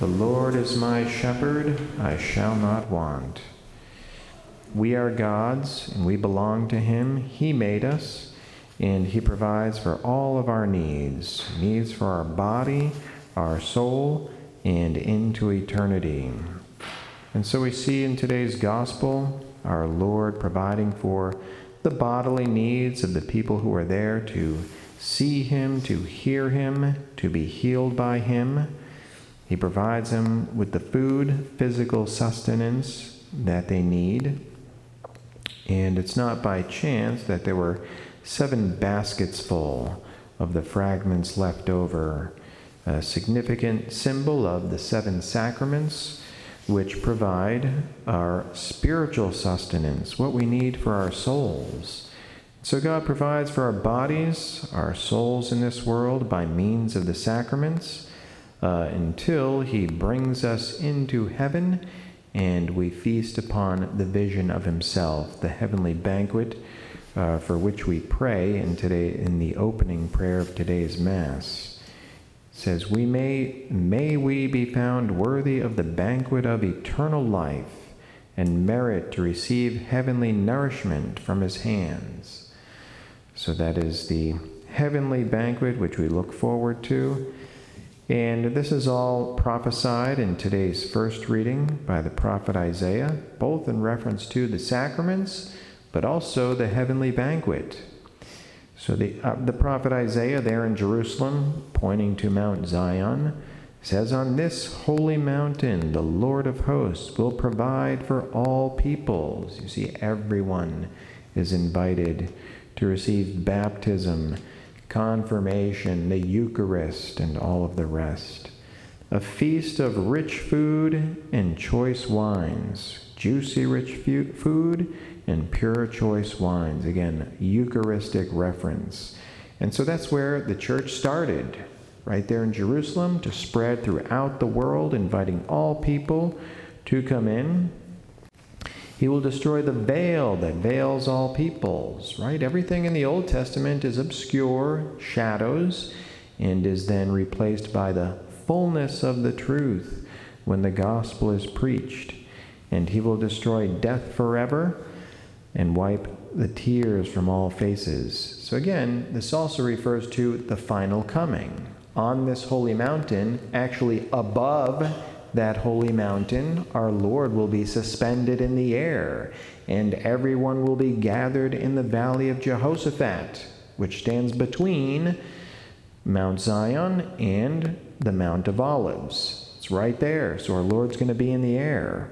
The Lord is my shepherd, I shall not want. We are God's, and we belong to him. He made us, and he provides for all of our needs for our body, our soul, and into eternity. And so we see in today's gospel our Lord providing for the bodily needs of the people who are there to see him, to hear him, to be healed by him. He provides them with the food, physical sustenance that they need. And it's not by chance that there were 7 baskets full of the fragments left over, a significant symbol of the 7 sacraments, which provide our spiritual sustenance, what we need for our souls. So God provides for our bodies, our souls in this world by means of the sacraments until he brings us into heaven and we feast upon the vision of himself, the heavenly banquet for which we pray in the opening prayer of today's Mass. It says, may we be found worthy of the banquet of eternal life and merit to receive heavenly nourishment from his hands. So that is the heavenly banquet which we look forward to. And this is all prophesied in today's first reading by the prophet Isaiah, both in reference to the sacraments, but also the heavenly banquet. So the prophet Isaiah there in Jerusalem, pointing to Mount Zion, says, on this holy mountain, the Lord of hosts will provide for all peoples. You see, everyone is invited to receive baptism, confirmation, the Eucharist, and all of the rest. A feast of rich food and choice wines, juicy rich food and pure choice wines. Again, Eucharistic reference. And so that's where the church started, right there in Jerusalem, to spread throughout the world, inviting all people to come in. He will destroy the veil that veils all peoples, right? Everything in the Old Testament is obscure, shadows, and is then replaced by the fullness of the truth when the gospel is preached. And he will destroy death forever and wipe the tears from all faces. So again, this also refers to the final coming. On this holy mountain, actually above that holy mountain, our Lord will be suspended in the air, and everyone will be gathered in the valley of Jehoshaphat, which stands between Mount Zion and the Mount of Olives. It's right there. So our Lord's going to be in the air.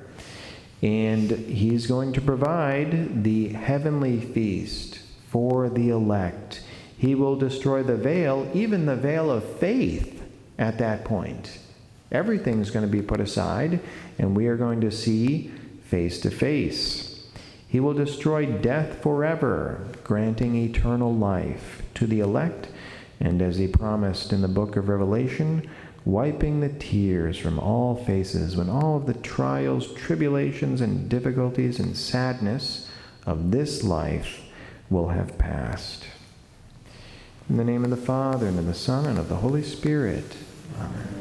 And he's going to provide the heavenly feast for the elect. He will destroy the veil, even the veil of faith at that point. Everything's going to be put aside, and we are going to see face to face. He will destroy death forever, granting eternal life to the elect, and as he promised in the book of Revelation, wiping the tears from all faces when all of the trials, tribulations, and difficulties and sadness of this life will have passed. In the name of the Father, and of the Son, and of the Holy Spirit. Amen.